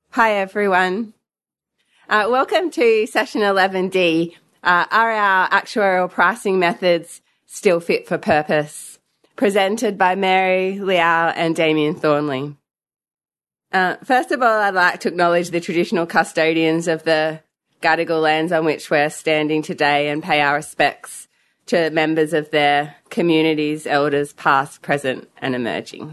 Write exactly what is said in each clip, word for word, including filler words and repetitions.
Hi, everyone. Uh, welcome to session eleven D. Uh, are our actuarial pricing methods still fit for purpose? Presented by Mary Liao and Damien Thornley. Uh, first of all, I'd like to acknowledge the traditional custodians of the Gadigal lands on which we're standing today and pay our respects to members of their communities, elders past, present and emerging.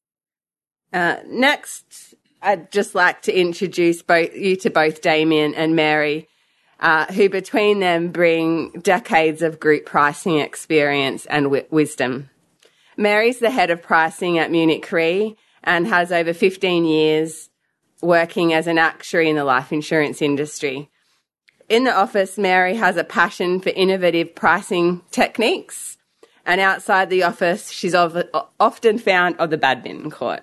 Uh, next, I'd just like to introduce both, you to both Damien and Mary, uh, who between them bring decades of group pricing experience and w- wisdom. Mary's the head of pricing at Munich Re and has over fifteen years working as an actuary in the life insurance industry. In the office, Mary has a passion for innovative pricing techniques, and outside the office, she's often found on the badminton court.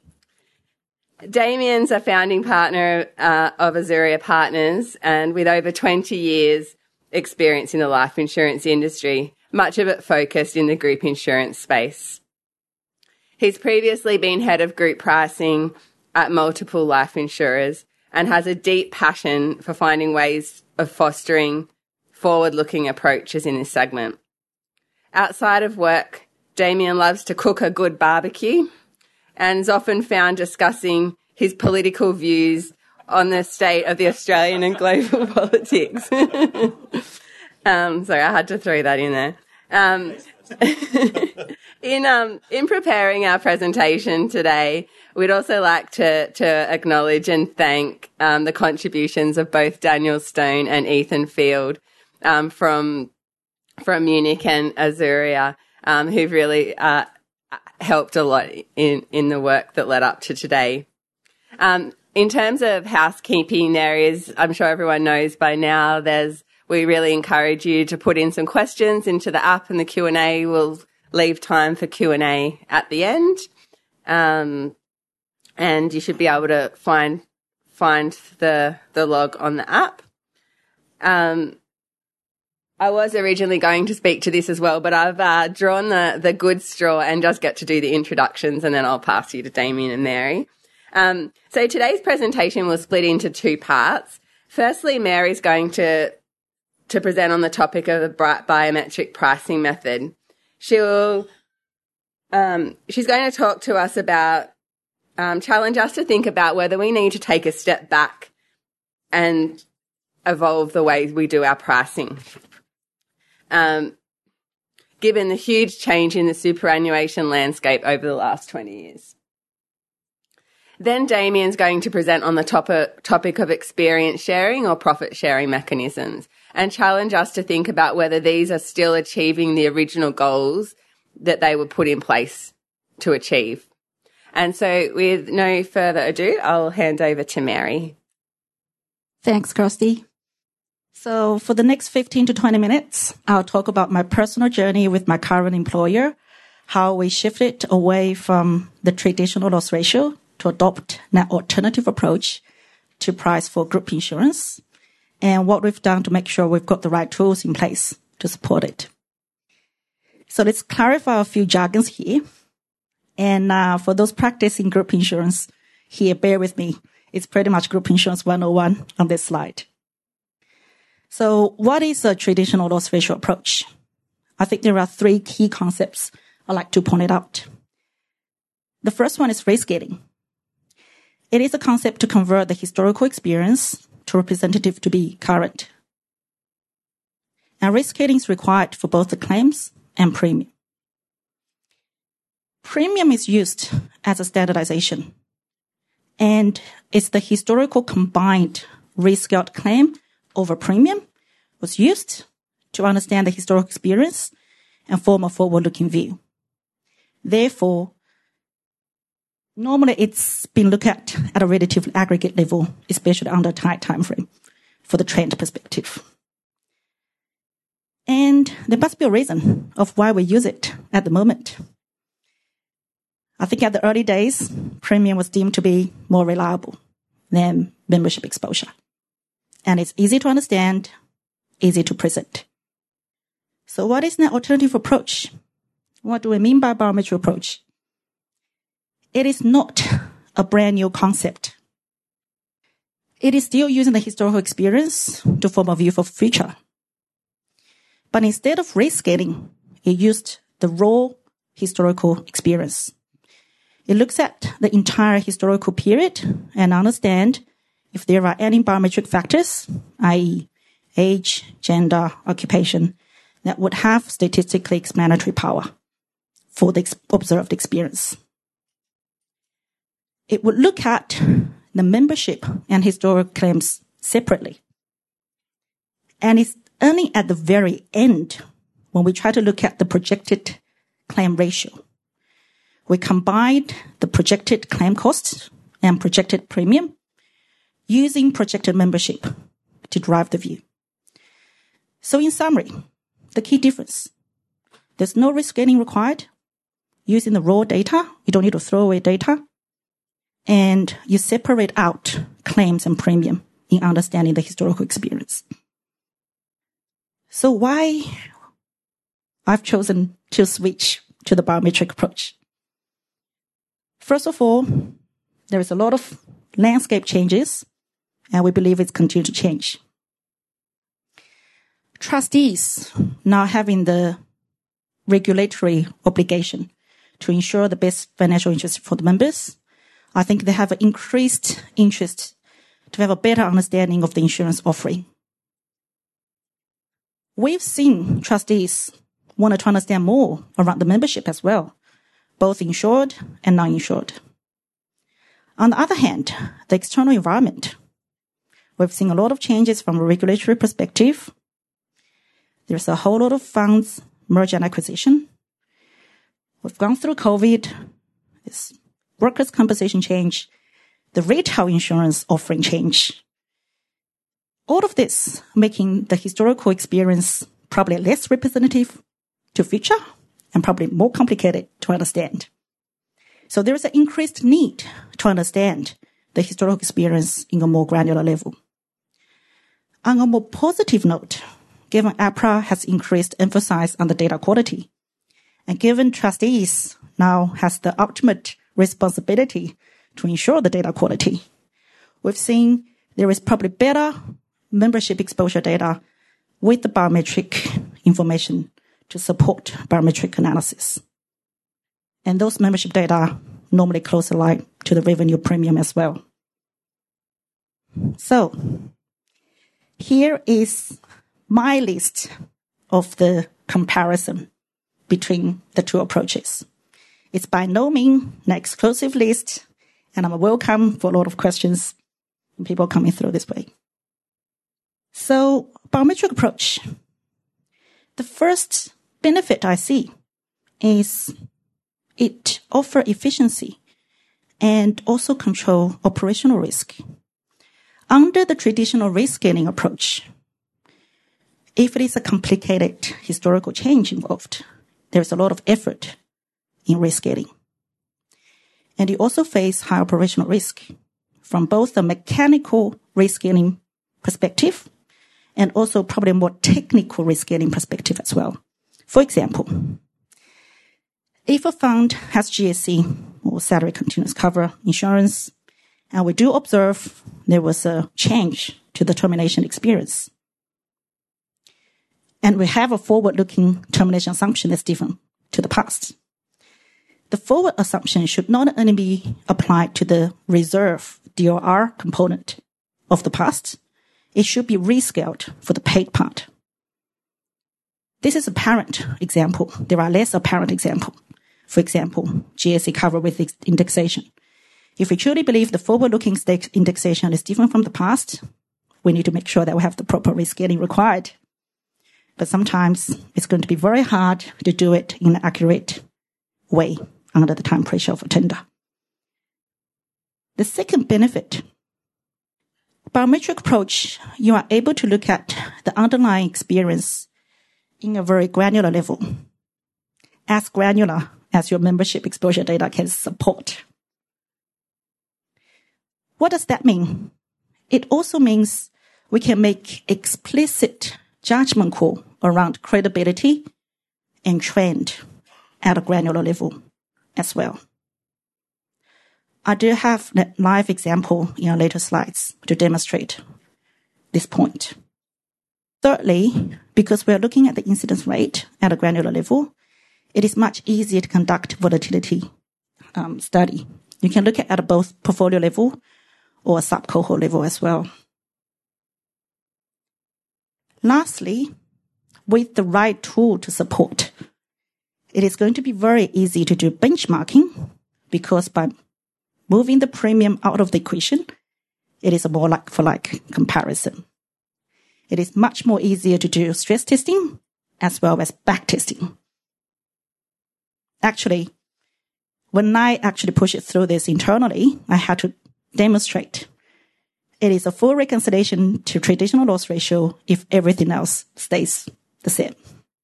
Damien's a founding partner uh, of Azuria Partners, and with over twenty years experience in the life insurance industry, much of it focused in the group insurance space. He's previously been head of group pricing at multiple life insurers and has a deep passion for finding ways of fostering forward-looking approaches in this segment. Outside of work, Damien loves to cook a good barbecue and is often found discussing his political views on the state of the Australian and global politics. um, sorry, I had to throw that in there. Um, in um, in preparing our presentation today, we'd also like to, to acknowledge and thank um, the contributions of both Daniel Stone and Ethan Field um, from from Munich and Azuria, um, who've really uh, helped a lot in, in the work that led up to today. Um, in terms of housekeeping, there is, I'm sure everyone knows by now, there's, we really encourage you to put in some questions into the app, and the Q and A will leave time for Q and A at the end. Um, and you should be able to find, find the, the log on the app. Um, I was originally going to speak to this as well, but I've uh, drawn the, the good straw and just get to do the introductions, and then I'll pass you to Damien and Mary. Um, so today's presentation will split into two parts. Firstly, Mary's going to, to present on the topic of the biometric pricing method. She'll, um, she's going to talk to us about, um, challenge us to think about whether we need to take a step back and evolve the way we do our pricing. Um, given the huge change in the superannuation landscape over the last twenty years. Then Damien's going to present on the topic, topic of experience sharing or profit sharing mechanisms and challenge us to think about whether these are still achieving the original goals that they were put in place to achieve. And so with no further ado, I'll hand over to Mary. Thanks, Kirsty. So for the next fifteen to twenty minutes, I'll talk about my personal journey with my current employer, how we shifted away from the traditional loss ratio to adopt an alternative approach to price for group insurance, and what we've done to make sure we've got the right tools in place to support it. So let's clarify a few jargons here. And uh, for those practicing group insurance here, bear with me. It's pretty much group insurance one oh one on this slide. So what is a traditional loss ratio approach? I think there are three key concepts I'd like to point it out. The first one is risk scaling. It is a concept to convert the historical experience to representative to be current. And risk scaling is required for both the claims and premium. Premium is used as a standardization, and it's the historical combined risk scaled claim over premium was used to understand the historical experience and form a forward-looking view. Therefore, normally it's been looked at at a relatively aggregate level, especially under a tight time frame for the trend perspective. And there must be a reason of why we use it at the moment. I think at the early days, premium was deemed to be more reliable than membership exposure. And it's easy to understand, easy to present. So what is an alternative approach? What do we mean by biometric approach? It is not a brand new concept. it is still using the historical experience to form a view for the future. But instead of risk scaling, it used the raw historical experience. It looks at the entire historical period and understand if there are any biometric factors, that is age, gender, occupation, that would have statistically explanatory power for the observed experience. It would look at the membership and historical claims separately. And it's only at the very end when we try to look at the projected claim ratio. We combined the projected claim costs and projected premium using projected membership to drive the view. So in summary, the key difference, there's no risk scaling required. Using the raw data, you don't need to throw away data. And you separate out claims and premium in understanding the historical experience. So why I've chosen to switch to the biometric approach? First of all, there is a lot of landscape changes, and we believe it's continuing to change. Trustees now having the regulatory obligation to ensure the best financial interest for the members. I think they have an increased interest to have a better understanding of the insurance offering. We've seen trustees want to understand more around the membership as well, both insured and non-insured. On the other hand, the external environment, we've seen a lot of changes from a regulatory perspective. There's a whole lot of funds, merger and acquisition. We've gone through COVID, this workers' compensation change, the retail insurance offering change. All of this making the historical experience probably less representative to future and probably more complicated to understand. So there is an increased need to understand the historical experience in a more granular level. On a more positive note, given APRA has increased emphasis on the data quality, and given trustees now has the ultimate responsibility to ensure the data quality, we've seen there is probably better membership exposure data with the biometric information to support biometric analysis. And those membership data normally closely aligned to the revenue premium as well. So here is my list of the comparison between the two approaches. It's by no means an exclusive list, and I'm welcome for a lot of questions from people coming through this way. So, biometric approach. The first benefit I see is it offers efficiency and also control operational risk. Under the traditional risk scaling approach, if it is a complicated historical change involved, there's a lot of effort in risk scaling. And you also face high operational risk from both the mechanical risk scaling perspective and also probably a more technical risk scaling perspective as well. For example, if a fund has G S C or salary continuous cover insurance, and we do observe there was a change to the termination experience, and we have a forward-looking termination assumption that's different to the past, the forward assumption should not only be applied to the reserve D O R component of the past, it should be rescaled for the paid part. This is a apparent example. There are less apparent examples. For example, G S C cover with indexation. If we truly believe the forward-looking indexation is different from the past, we need to make sure that we have the proper risk scaling required. But sometimes it's going to be very hard to do it in an accurate way under the time pressure of a tender. The second benefit, biometric approach, you are able to look at the underlying experience in a very granular level, as granular as your membership exposure data can support. What does that mean? It also means we can make explicit judgment call around credibility and trend at a granular level as well. I do have a live example in our later slides to demonstrate this point. Thirdly, because we're looking at the incidence rate at a granular level, it is much easier to conduct volatility um, study. You can look at it at both portfolio level or a sub-cohort level as well. Lastly, with the right tool to support, it is going to be very easy to do benchmarking, because by moving the premium out of the equation, it is a more like-for-like comparison. It is much more easier to do stress testing as well as back testing. Actually, when I actually push it through this internally, I had to demonstrate it is a full reconciliation to traditional loss ratio if everything else stays the same.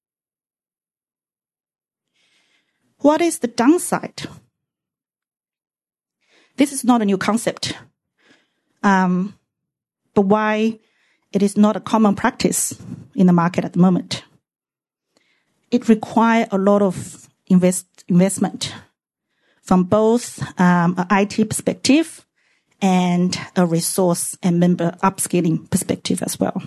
What is the downside? This is not a new concept, um, but why it is not a common practice in the market at the moment. It requires a lot of invest, investment from both um, an I T perspective and a resource and member upskilling perspective as well.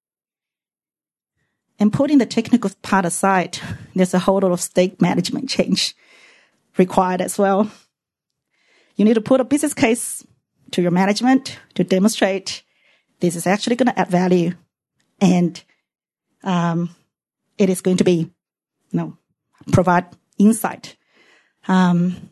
And putting the technical part aside, there's a whole lot of stake management change required as well. You need to put a business case to your management to demonstrate this is actually going to add value, and um, it is going to be, you know, provide insight. Um,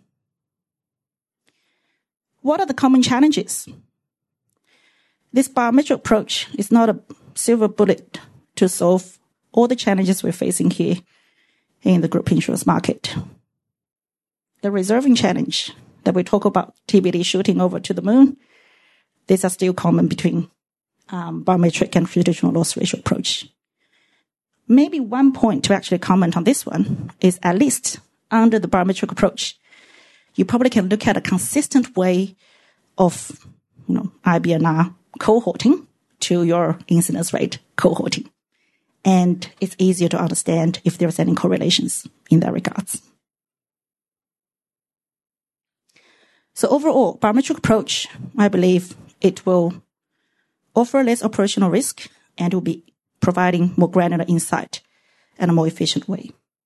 what are the common challenges? This biometric approach is not a silver bullet to solve all the challenges we're facing here in the group insurance market. The reserving challenge that we talk about, T B D shooting over to the moon, these are still common between um, biometric and traditional loss ratio approach. Maybe one point to actually comment on this one is, at least under the biometric approach, you probably can look at a consistent way of, you know, I B N R cohorting to your incidence rate cohorting. And it's easier to understand if there's any correlations in that regards. So overall, biometric approach, I believe it will offer less operational risk and will be providing more granular insight and a more efficient way.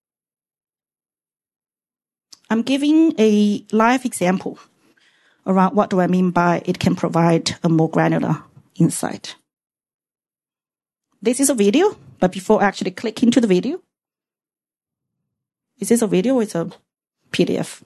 I'm giving a live example around what do I mean by it can provide a more granular insight. This is a video, but before I actually click into the video, is this a video or is it a P D F?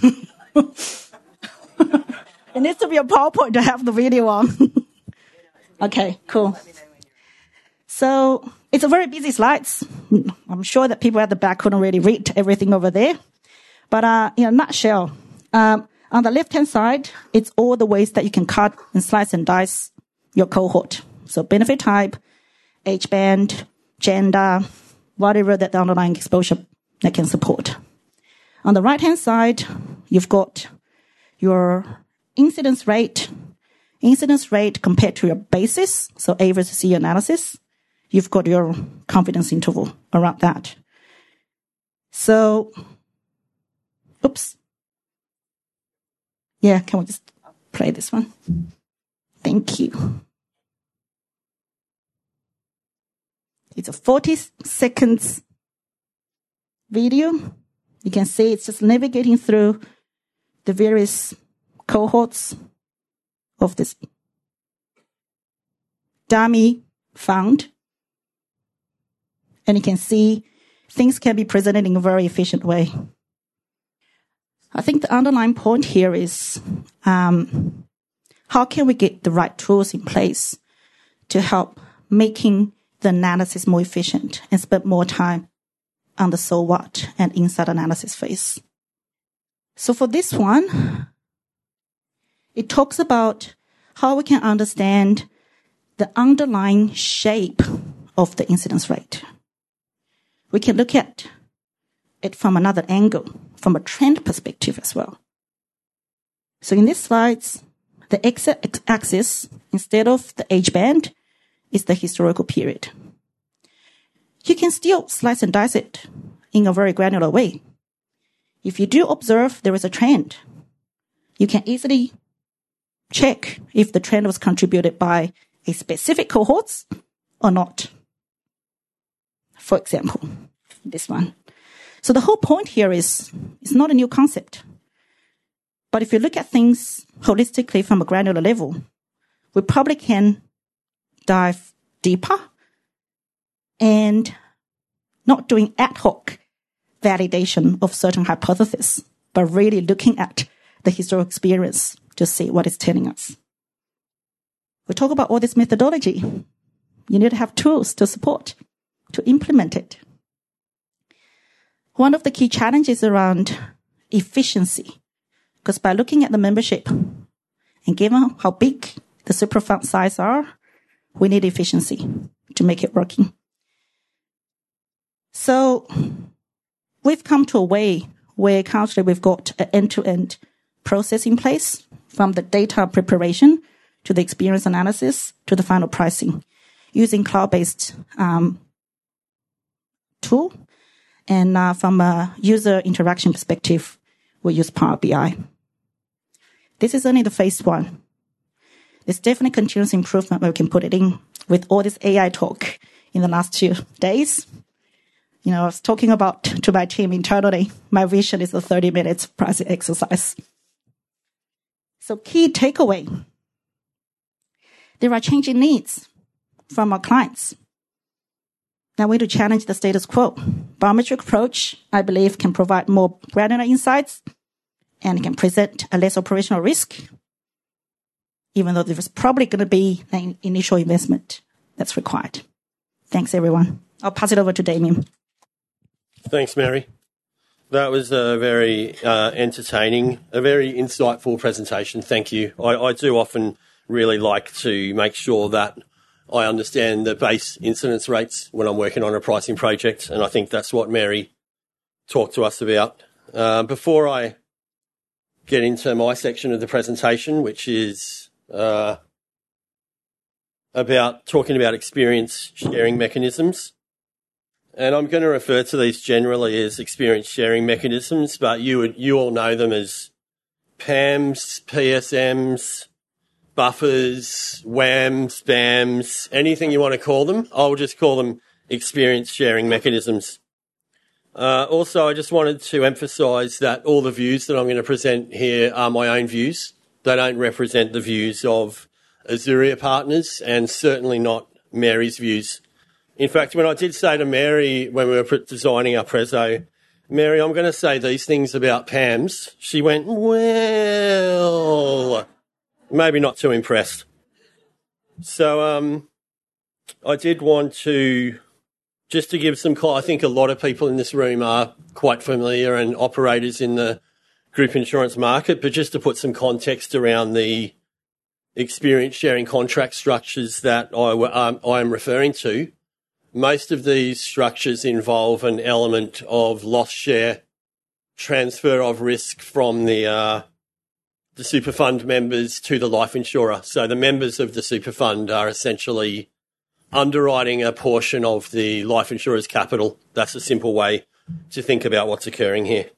It needs to be a PowerPoint to have the video on. Okay, cool. So it's a very busy slides. I'm sure that people at the back couldn't really read everything over there. But uh, in a nutshell, um, on the left-hand side, it's all the ways that you can cut and slice and dice your cohort. So benefit type, age band, gender, whatever that the underlying exposure that can support. On the right-hand side, you've got your incidence rate, incidence rate compared to your basis, so A versus C analysis. You've got your confidence interval around that. So, oops. Yeah, can we just play this one? Thank you. It's a forty seconds video. You can see it's just navigating through the various cohorts of this dummy fund. And you can see things can be presented in a very efficient way. I think the underlying point here is um, how can we get the right tools in place to help making the analysis more efficient and spend more time on the so what and insight analysis phase. So for this one, it talks about how we can understand the underlying shape of the incidence rate. We can look at it from another angle, from a trend perspective as well. So in these slides, the x-axis, instead of the age band, is the historical period. You can still slice and dice it in a very granular way. If you do observe there is a trend, you can easily check if the trend was contributed by a specific cohorts or not. For example, this one. So the whole point here is it's not a new concept. But if you look at things holistically from a granular level, we probably can dive deeper and not doing ad hoc validation of certain hypotheses, but really looking at the historical experience to see what it's telling us. We talk about all this methodology. You need to have tools to support, to implement it. One of the key challenges around efficiency, because by looking at the membership and given how big the super fund size are, we need efficiency to make it working. So we've come to a way where currently we've got an end-to-end process in place, from the data preparation to the experience analysis to the final pricing, using cloud-based um, tool. And uh, from a user interaction perspective, we use Power B I. This is only the phase one. There's definitely continuous improvement where we can put it in with all this A I talk in the last two days. You know, I was talking about to my team internally, my vision is a thirty minutes pricing exercise. So key takeaway, there are changing needs from our clients. Now we need to challenge the status quo. Biometric approach, I believe, can provide more granular insights and can present a less operational risk, even though there's probably going to be an initial investment that's required. Thanks, everyone. I'll pass it over to Damien. Thanks, Mary. That was a very uh, entertaining, a very insightful presentation. Thank you. I, I do often really like to make sure that I understand the base incidence rates when I'm working on a pricing project, and I think that's what Mary talked to us about. Uh, before I get into my section of the presentation, which is uh, about talking about experience sharing mechanisms, and I'm going to refer to these generally as experience sharing mechanisms, but you would, you all know them as P A Ms, P S Ms, buffers, W A Ms, B A Ms, anything you want to call them. I'll just call them experience sharing mechanisms. Uh, also, I just wanted to emphasise that all the views that I'm going to present here are my own views. They don't represent the views of Azuria Partners, and certainly not Mary's views. In fact, when I did say to Mary when we were designing our prezzo, Mary, I'm going to say these things about P A Ms, she went, well, maybe not too impressed. So um, I did want to, just to give some, I think a lot of people in this room are quite familiar and operators in the group insurance market, but just to put some context around the experience sharing contract structures that I, um, I am referring to. Most of these structures involve an element of loss share, transfer of risk from the uh, the super fund members to the life insurer. So the members of the super fund are essentially underwriting a portion of the life insurer's capital. That's a simple way to think about what's occurring here.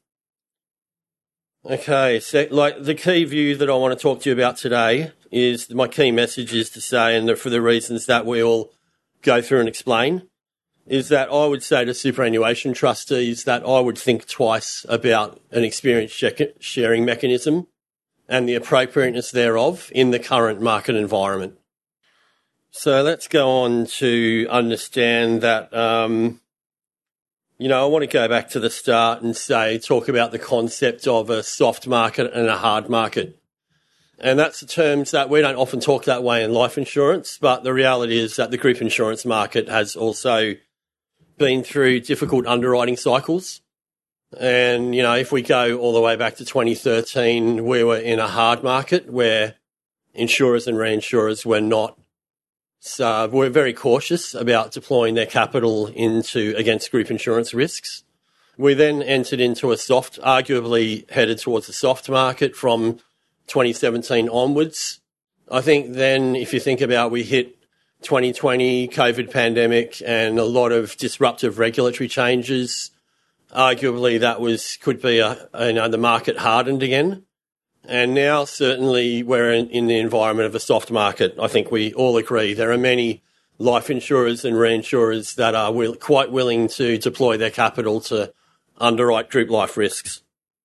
Okay, so like the key view that I want to talk to you about today is, my key message is to say, and for the reasons that we all go through and explain, is that I would say to superannuation trustees that I would think twice about an experience sharing mechanism and the appropriateness thereof in the current market environment. So let's go on to understand that, um, you know, I want to go back to the start and say, talk about the concept of a soft market and a hard market. And that's the terms that we don't often talk that way in life insurance, but the reality is that the group insurance market has also been through difficult underwriting cycles. And, you know, if we go all the way back to twenty thirteen, we were in a hard market where insurers and reinsurers were not, so were very cautious about deploying their capital into against group insurance risks. We then entered into a soft, arguably headed towards a soft market from twenty seventeen onwards. I think then, if you think about, we hit twenty twenty, COVID pandemic, and a lot of disruptive regulatory changes. Arguably, that was could be a, you know, the market hardened again. And now, certainly, we're in, in the environment of a soft market. I think we all agree. There are many life insurers and reinsurers that are will, quite willing to deploy their capital to underwrite group life risks.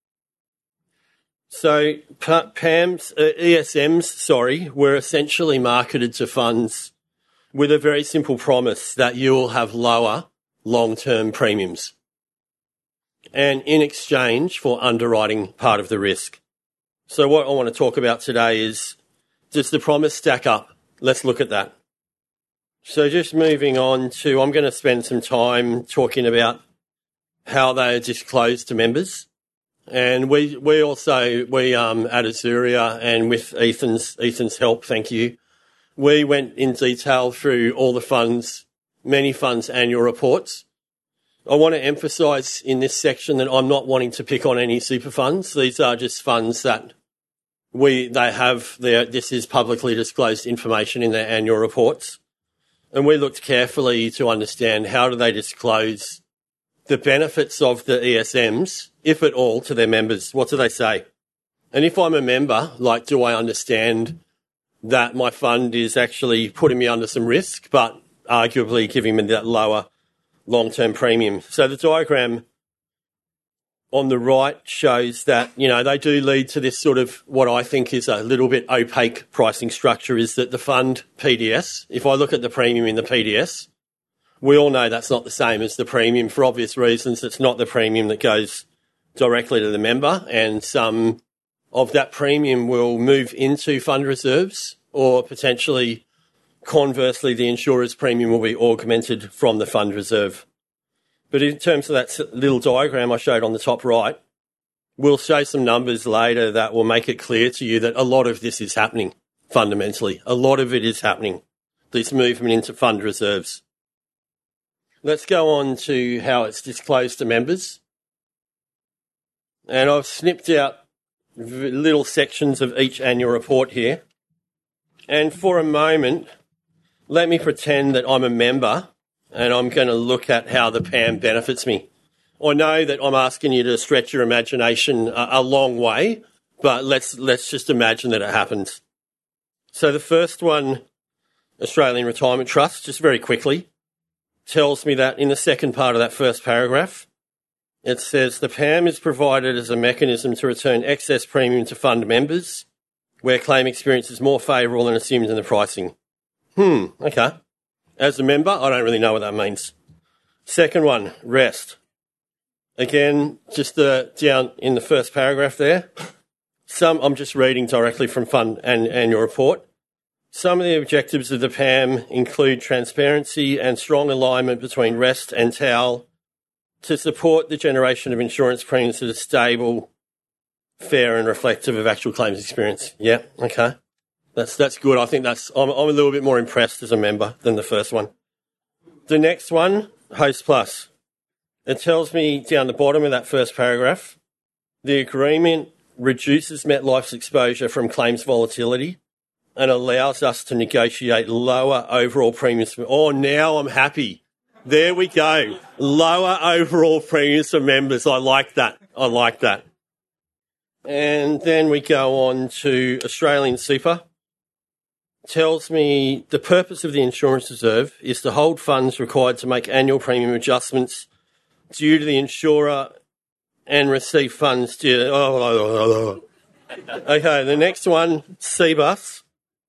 So P A Ms, uh, E S Ms, sorry, were essentially marketed to funds with a very simple promise that you will have lower long-term premiums, and in exchange for underwriting part of the risk. So what I want to talk about today is, does the promise stack up? Let's look at that. So just moving on to, I'm going to spend some time talking about how they are disclosed to members. And we we also, we um, at Azuria, and with Ethan's Ethan's help, thank you, we went in detail through all the funds, many funds' annual reports. I want to emphasise in this section that I'm not wanting to pick on any super funds. These are just funds that we they have their, this is publicly disclosed information in their annual reports. And we looked carefully to understand how do they disclose the benefits of the E S Ms, if at all, to their members. What do they say? And if I'm a member, like, do I understand that my fund is actually putting me under some risk, but arguably giving me that lower long-term premium? So the diagram on the right shows that, you know, they do lead to this sort of what I think is a little bit opaque pricing structure, is that the fund P D S, if I look at the premium in the P D S, we all know that's not the same as the premium for obvious reasons. It's not the premium that goes directly to the member, and some of that premium will move into fund reserves, or potentially, conversely, the insurer's premium will be augmented from the fund reserve. But in terms of that little diagram I showed on the top right, we'll show some numbers later that will make it clear to you that a lot of this is happening, fundamentally. A lot of it is happening, this movement into fund reserves. Let's go on to how it's disclosed to members. And I've snipped out little sections of each annual report here. And for a moment, let me pretend that I'm a member and I'm going to look at how the P A M benefits me. I know that I'm asking you to stretch your imagination a, a long way, but let's let's just imagine that it happens. So the first one, Australian Retirement Trust, just very quickly, tells me that in the second part of that first paragraph, it says the P A M is provided as a mechanism to return excess premium to fund members where claim experience is more favourable than assumed in the pricing. Hmm, okay. As a member, I don't really know what that means. Second one, REST. Again, just the, down in the first paragraph there. Some, I'm just reading directly from fund and annual report. Some of the objectives of the P A M include transparency and strong alignment between REST and T A L to support the generation of insurance premiums that are stable, fair and reflective of actual claims experience. Yeah, okay. That's that's good. I think that's, I'm, I'm a little bit more impressed as a member than the first one. The next one, Host Plus. It tells me down the bottom of that first paragraph, the agreement reduces MetLife's exposure from claims volatility and allows us to negotiate lower overall premiums. Oh, now I'm happy. There we go. Lower overall premiums for members. I like that. I like that. And then we go on to Australian Super. Tells me the purpose of the insurance reserve is to hold funds required to make annual premium adjustments due to the insurer and receive funds due. Oh, oh, oh, oh. Okay, the next one, C B U S.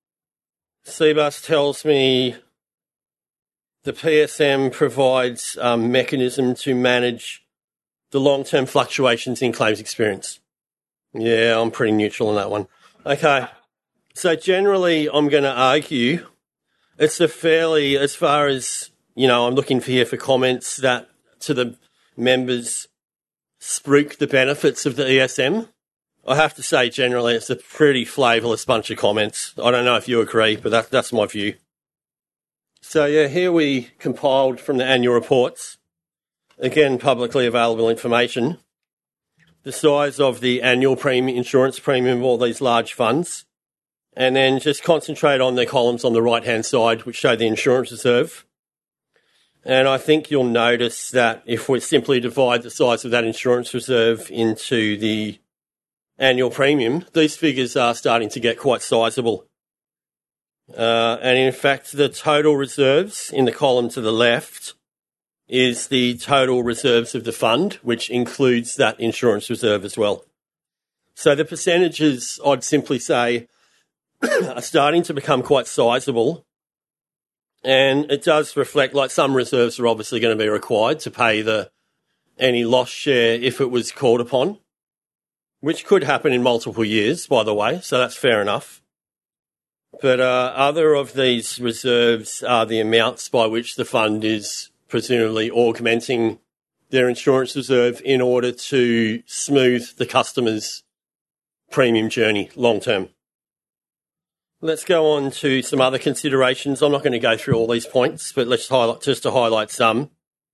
C B U S tells me the P S M provides a mechanism to manage the long-term fluctuations in claims experience. Yeah, I'm pretty neutral on that one. Okay. So generally, I'm going to argue it's a fairly, as far as, you know, I'm looking for here for comments that to the members spruik the benefits of the E S M. I have to say, generally, it's a pretty flavourless bunch of comments. I don't know if you agree, but that, that's my view. So, yeah, here we compiled from the annual reports, again, publicly available information, the size of the annual premium, insurance premium of all these large funds, and then just concentrate on the columns on the right-hand side, which show the insurance reserve. And I think you'll notice that if we simply divide the size of that insurance reserve into the annual premium, these figures are starting to get quite sizable. Uh, and in fact, the total reserves in the column to the left is the total reserves of the fund, which includes that insurance reserve as well. So the percentages, I'd simply say, are starting to become quite sizable. And it does reflect, like, some reserves are obviously going to be required to pay the any loss share if it was called upon, which could happen in multiple years, by the way, so that's fair enough. But uh, other of these reserves are the amounts by which the fund is presumably augmenting their insurance reserve in order to smooth the customer's premium journey long term. Let's go on to some other considerations. I'm not going to go through all these points, but let's highlight just to highlight some.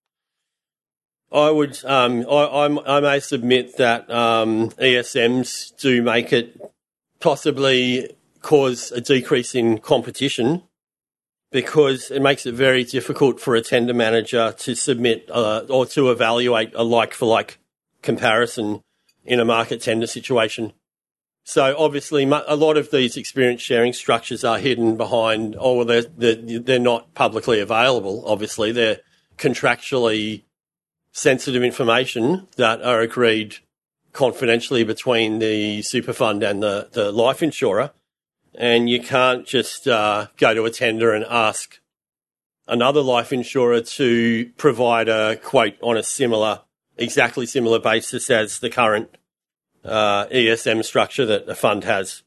I would, um, I, I'm, I may submit that um, E S Ms do make it possibly cause a decrease in competition because it makes it very difficult for a tender manager to submit uh, or to evaluate a like-for-like comparison in a market tender situation. So obviously a lot of these experience sharing structures are hidden behind, oh, well, they're, they're, they're not publicly available, obviously. They're contractually sensitive information that are agreed confidentially between the super fund and the, the life insurer. And you can't just uh, go to a tender and ask another life insurer to provide a quote on a similar, exactly similar basis as the current uh, E S M structure that the fund has.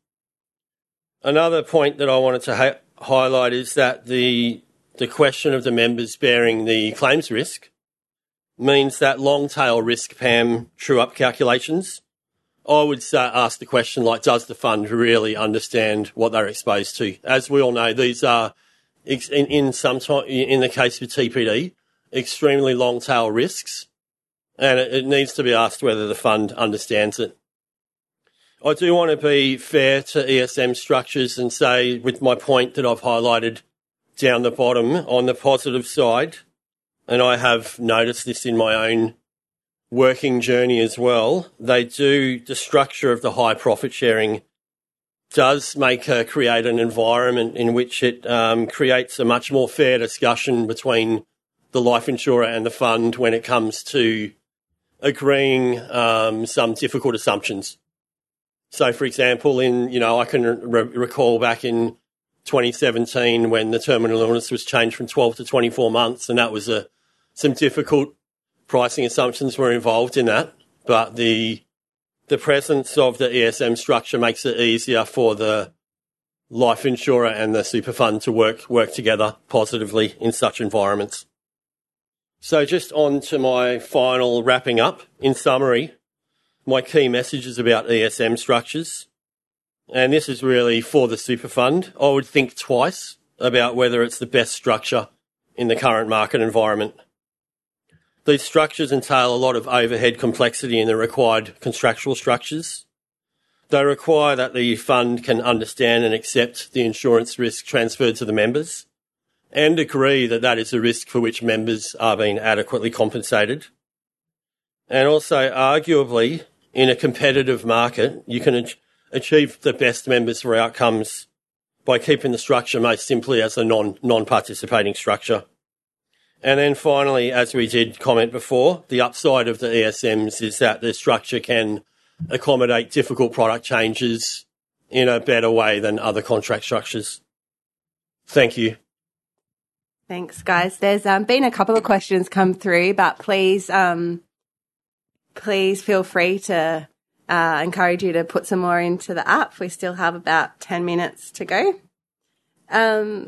Another point that I wanted to ha- highlight is that the the question of the members bearing the claims risk means that long tail risk P A M true-up calculations, I would say, ask the question, like, does the fund really understand what they're exposed to? As we all know, these are, in, in some time, in the case of T P D, extremely long tail risks, and it, it needs to be asked whether the fund understands it. I do want to be fair to E S M structures and say, with my point that I've highlighted down the bottom, on the positive side, and I have noticed this in my own working journey as well, they do, the structure of the high profit sharing does make uh, create an environment in which it um, creates a much more fair discussion between the life insurer and the fund when it comes to agreeing um, some difficult assumptions. So, for example, in, you know, I can re- recall back in twenty seventeen when the terminal illness was changed from twelve to twenty-four months, and that was a, some difficult pricing assumptions were involved in that, but the the presence of the E S M structure makes it easier for the life insurer and the super fund to work work together positively in such environments. So just on to my final wrapping up. In summary, my key messages about E S M structures, and this is really for the super fund. I would think twice about whether it's the best structure in the current market environment. These structures entail a lot of overhead complexity in the required contractual structures. They require that the fund can understand and accept the insurance risk transferred to the members and agree that that is a risk for which members are being adequately compensated. And also, arguably, in a competitive market, you can ach- achieve the best members for outcomes by keeping the structure most simply as a non, non-participating structure. And then finally, as we did comment before, the upside of the E S Ms is that the structure can accommodate difficult product changes in a better way than other contract structures. Thank you. Thanks, guys. There's um, been a couple of questions come through, but please, um, please feel free to uh, encourage you to put some more into the app. We still have about ten minutes to go. Um,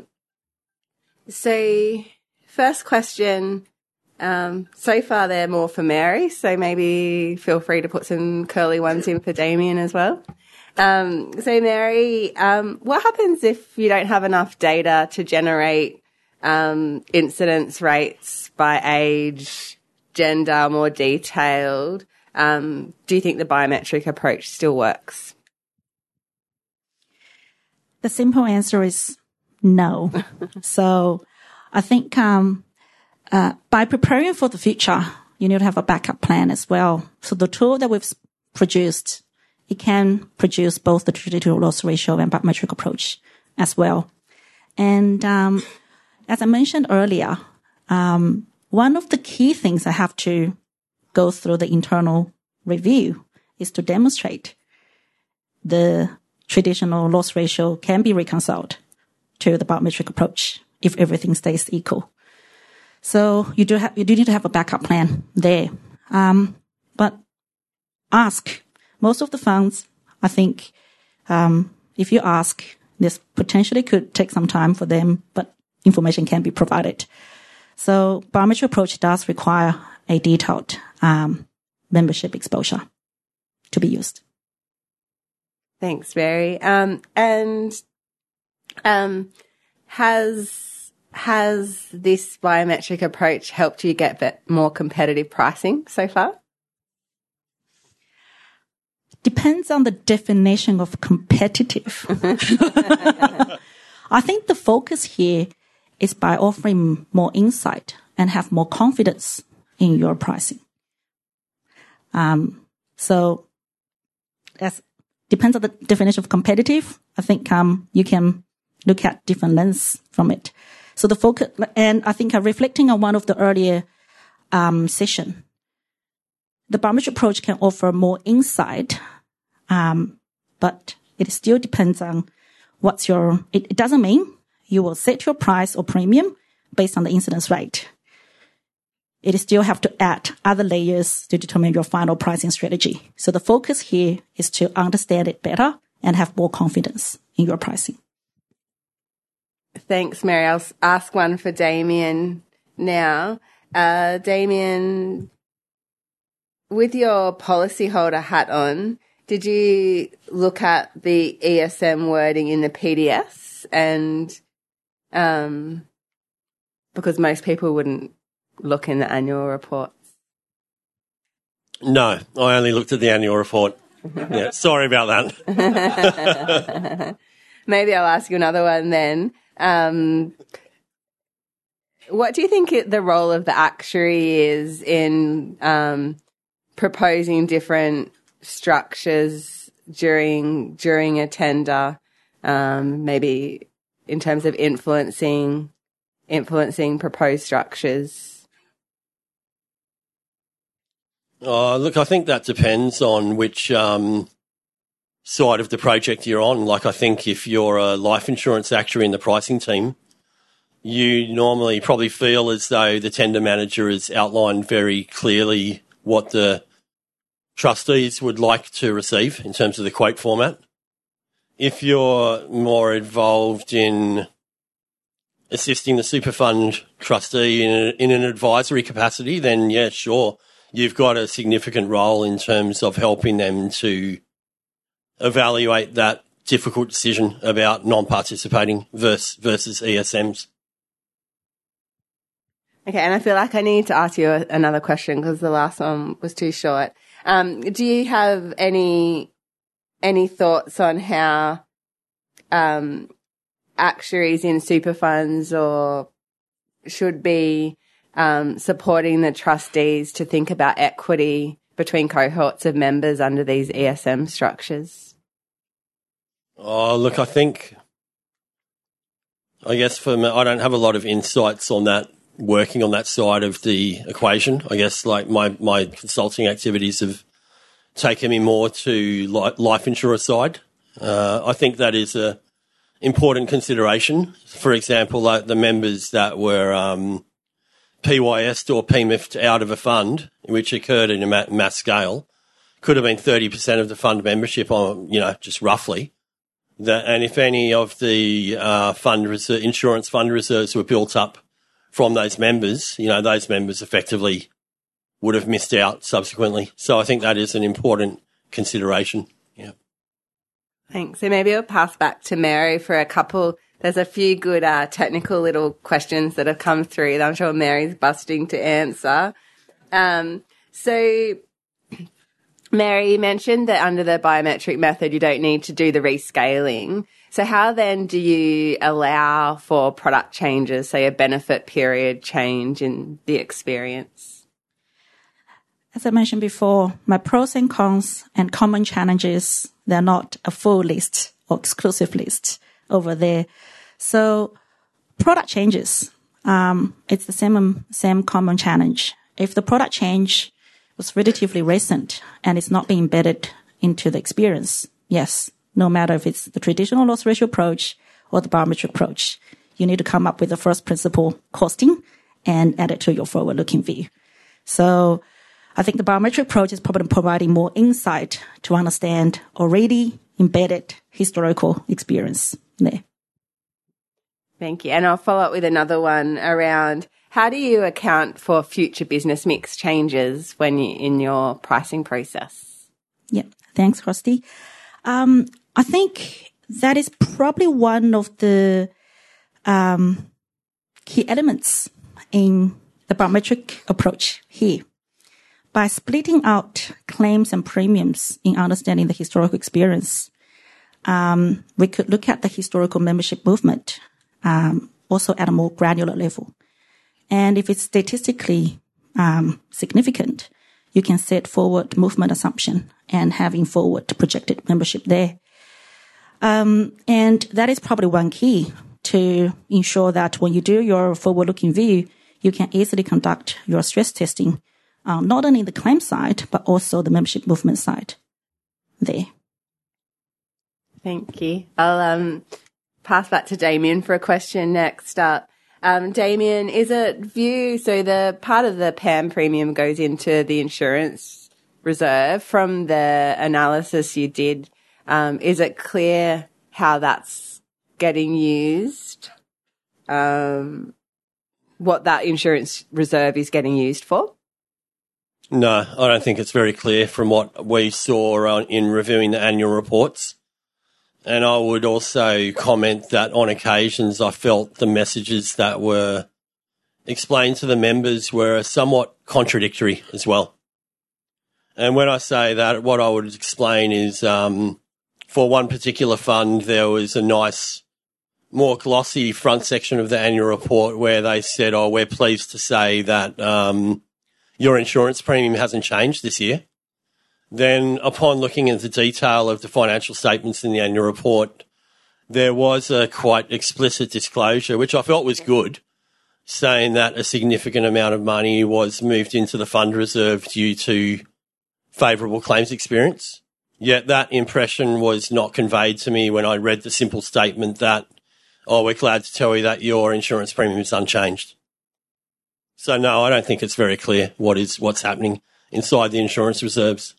so... First question, um, so far they're more for Mary, so maybe feel free to put some curly ones in for Damien as well. Um, so Mary, um, what happens if you don't have enough data to generate um, incidence rates by age, gender, more detailed? Um, do you think the biometric approach still works? The simple answer is no. So I think um, uh, by preparing for the future, you need to have a backup plan as well. So the tool that we've produced it can produce both the traditional loss ratio and biometric approach as well. And um, as I mentioned earlier, um, one of the key things I have to go through the internal review is to demonstrate the traditional loss ratio can be reconciled to the biometric approach if everything stays equal. So you do have, you do need to have a backup plan there. Um, but ask most of the funds. I think um, if you ask, this potentially could take some time for them, but information can be provided. So biometric approach does require a detailed um, membership exposure to be used. Thanks, Mary. Um, and um, has has this biometric approach helped you get bit more competitive pricing so far? Depends on the definition of competitive. I think the focus here is by offering more insight and have more confidence in your pricing. Um, so as depends on the definition of competitive. I think um, you can look at different lenses from it. So the focus, and I think uh, reflecting on one of the earlier um, session, the biometric approach can offer more insight, um, but it still depends on what's your. It, it doesn't mean you will set your price or premium based on the incidence rate. It still have to add other layers to determine your final pricing strategy. So the focus here is to understand it better and have more confidence in your pricing. Thanks, Mary. I'll ask one for Damien now. Uh, Damien, with your policyholder hat on, did you look at the E S M wording in the P D S? And um, because most people wouldn't look in the annual reports. No, I only looked at the annual report. Yeah, sorry about that. Maybe I'll ask you another one then. Um, what do you think it, the role of the actuary is in um, proposing different structures during during a tender? Um, maybe in terms of influencing influencing proposed structures. Oh, look, I think that depends on which um, side of the project you're on. Like, I think if you're a life insurance actuary in the pricing team, you normally probably feel as though the tender manager has outlined very clearly what the trustees would like to receive in terms of the quote format. If you're more involved in assisting the super fund trustee in, a, in an advisory capacity, then yeah, sure. You've got a significant role in terms of helping them to evaluate that difficult decision about non-participating versus, versus E S Ms. Okay, and I feel like I need to ask you another question because the last one was too short. Um, do you have any any thoughts on how um, actuaries in super funds or should be Um, supporting the trustees to think about equity between cohorts of members under these E S M structures? Oh, look, I think, I guess for me, I don't have a lot of insights on that, working on that side of the equation. I guess like my, my consulting activities have taken me more to life insurer side. Uh, I think that is a important consideration. For example, like the members that were, um, P Y S'd or P M I F'd out of a fund, which occurred in a mass scale, could have been thirty percent of the fund membership, on, you know, just roughly. That, and if any of the uh, fund reserve, insurance fund reserves were built up from those members, you know, those members effectively would have missed out subsequently. So I think that is an important consideration. Yeah. Thanks. So maybe I'll pass back to Mary for a couple. There's a few good uh, technical little questions that have come through that I'm sure Mary's busting to answer. Um, so, Mary, you mentioned that under the biometric method, you don't need to do the rescaling. So how then do you allow for product changes, say a benefit period change in the experience? As I mentioned before, my pros and cons and common challenges, they're not a full list or exclusive list over there. So product changes. Um, it's the same, same common challenge. If the product change was relatively recent and it's not being embedded into the experience, yes, no matter if it's the traditional loss ratio approach or the biometric approach, you need to come up with the first principle costing and add it to your forward-looking view. So I think the biometric approach is probably providing more insight to understand already embedded historical experience there. Thank you. And I'll follow up with another one around how do you account for future business mix changes when you in your pricing process? Yeah, thanks, Kirsty. Um, I think that is probably one of the um, key elements in the biometric approach here. By splitting out claims and premiums in understanding the historical experience, um, we could look at the historical membership movement, um, also at a more granular level. And if it's statistically um, significant, you can set forward movement assumption and having forward projected membership there. Um, and that is probably one key to ensure that when you do your forward-looking view, you can easily conduct your stress testing, uh, not only the claim side, but also the membership movement side there. Thank you. I'll um, pass back to Damien for a question next up. Um, Damien, is it view, so the part of the P A M premium goes into the insurance reserve. From the analysis you did, um, is it clear how that's getting used? Um, what that insurance reserve is getting used for? No, I don't think it's very clear from what we saw in reviewing the annual reports. And I would also comment that on occasions I felt the messages that were explained to the members were somewhat contradictory as well. And when I say that, what I would explain is um, for one particular fund, there was a nice, more glossy front section of the annual report where they said, oh, we're pleased to say that um, your insurance premium hasn't changed this year. Then upon looking at the detail of the financial statements in the annual report, there was a quite explicit disclosure, which I felt was good, saying that a significant amount of money was moved into the fund reserve due to favourable claims experience. Yet that impression was not conveyed to me when I read the simple statement that, oh, we're glad to tell you that your insurance premium is unchanged. So no, I don't think it's very clear what is what's happening inside the insurance reserves.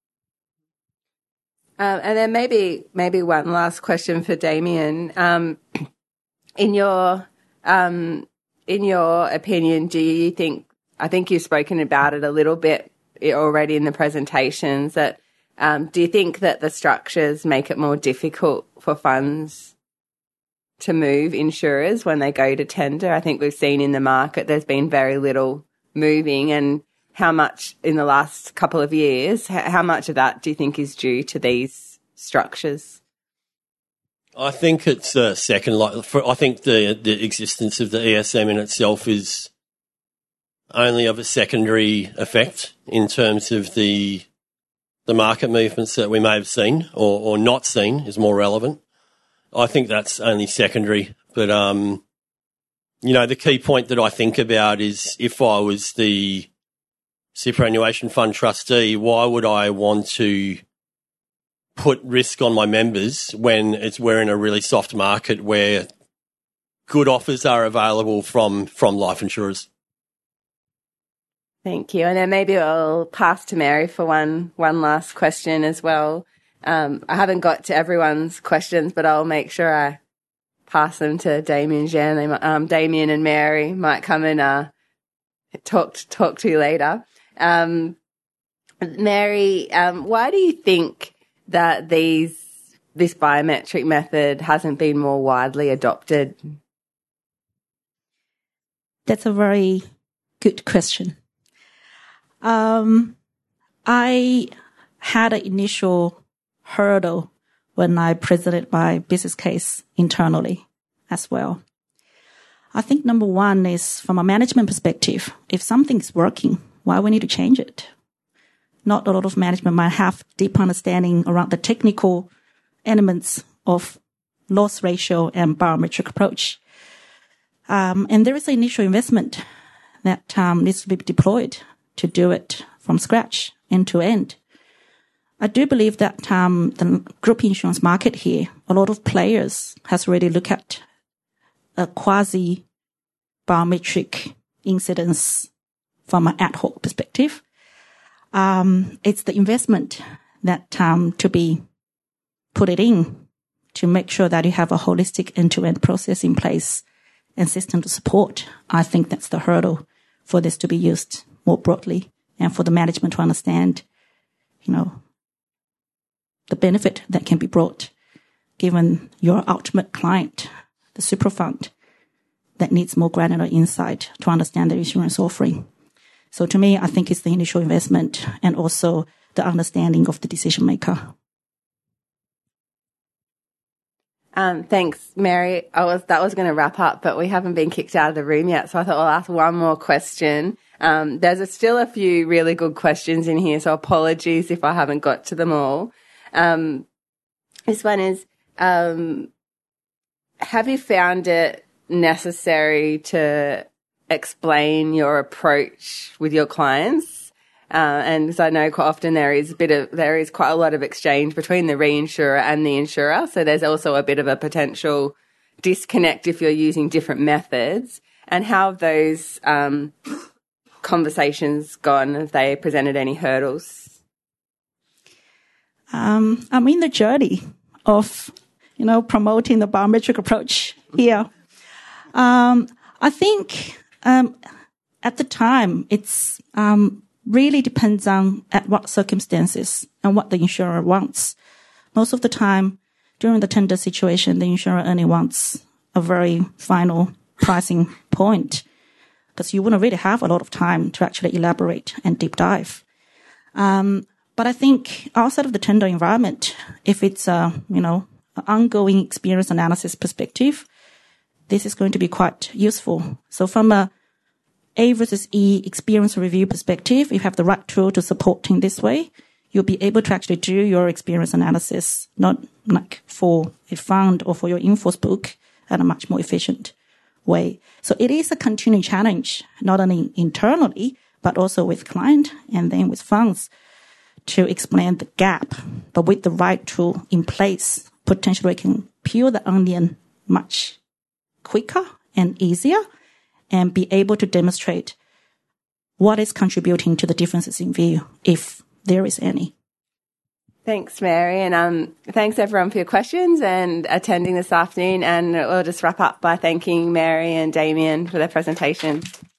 Um, and then maybe maybe one last question for Damien. Um, in your um, in your opinion, do you think, I think you've spoken about it a little bit already in the presentations, that um, do you think that the structures make it more difficult for funds to move insurers when they go to tender? I think we've seen in the market there's been very little moving, and how much in the last couple of years, how much of that do you think is due to these structures? I think it's a second. Like, for, I think the the existence of the E S M in itself is only of a secondary effect in terms of the the market movements that we may have seen or, or not seen is more relevant. I think that's only secondary. But, um, you know, the key point that I think about is if I was the superannuation fund trustee, why would I want to put risk on my members when it's we're in a really soft market where good offers are available from, from life insurers? Thank you. And then maybe I'll pass to Mary for one one last question as well. Um, I haven't got to everyone's questions, but I'll make sure I pass them to Damien Jen. They might, um, Damien and Mary might come and uh, talk talk to you later. Um, Mary, um, why do you think that these this biometric method hasn't been more widely adopted? That's a very good question. Um, I had an initial hurdle when I presented my business case internally as well. I think number one is from a management perspective, if something's working, why we need to change it? not a lot of management might have deep understanding around the technical elements of loss ratio and biometric approach. Um, and there is an initial investment that um, needs to be deployed to do it from scratch, end to end. I do believe that um, the group insurance market here, a lot of players has already looked at a quasi-biometric incidence from an ad hoc perspective. Um, it's the investment that um, to be put it in to make sure that you have a holistic end-to-end process in place and system to support. I think that's the hurdle for this to be used more broadly and for the management to understand, you know, the benefit that can be brought given your ultimate client, the super fund, that needs more granular insight to understand the insurance offering. So to me, I think it's the initial investment and also the understanding of the decision maker. Um, thanks, Mary. I was that was going to wrap up, but we haven't been kicked out of the room yet, so I thought I'll ask one more question. Um, there's a, still a few really good questions in here, so apologies if I haven't got to them all. Um, this one is, um, have you found it necessary to explain your approach with your clients? Uh, and because I know quite often there is a bit of, there is quite a lot of exchange between the reinsurer and the insurer. So there's also a bit of a potential disconnect if you're using different methods. And how have those um, conversations gone? Have they presented any hurdles? Um, I'm in the journey of, you know, promoting the biometric approach here. Um, I think um, at the time it's um, really depends on at what circumstances and what the insurer wants. Most of the time, during the tender situation, the insurer only wants a very final pricing point because you wouldn't really have a lot of time to actually elaborate and deep dive. Um, but I think outside of the tender environment, if it's a, you know, an ongoing experience analysis perspective, this is going to be quite useful. So from a A versus E experience review perspective, if you have the right tool to support in this way, you'll be able to actually do your experience analysis, not like for a fund or for your in-force book, at a much more efficient way. So it is a continuing challenge, not only internally, but also with client and then with funds to explain the gap. But with the right tool in place, potentially we can peel the onion much quicker and easier and be able to demonstrate what is contributing to the differences in view, if there is any. Thanks, Mary. And um, thanks, everyone, for your questions and attending this afternoon. And we'll just wrap up by thanking Mary and Damien for their presentation.